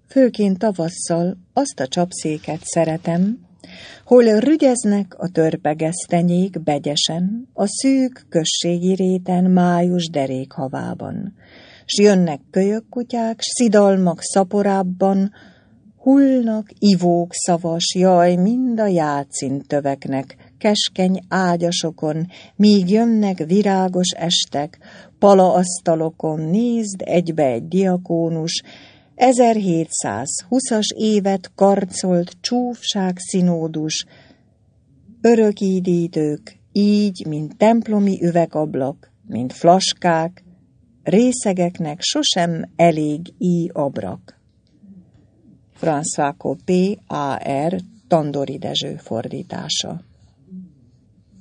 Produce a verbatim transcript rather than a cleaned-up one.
főként tavasszal azt a csapszéket szeretem, hol rügyeznek a törpegesztenyék begyesen, a szűk községi réten május derékhavában, s jönnek kölyökkutyák, s szidalmak szaporábban, hullnak ivók szavas, jaj, mind a játszintöveknek, keskeny ágyasokon, míg jönnek virágos estek, palaasztalokon, nézd egybe egy diakónus, ezerhétszázhúszas évet karcolt csúfság színódus, örökídítők, így, mint templomi üvegablak, mint flaskák, részegeknek sosem elég íj abrak. François Coppée á er. Tandori Dezső fordítása.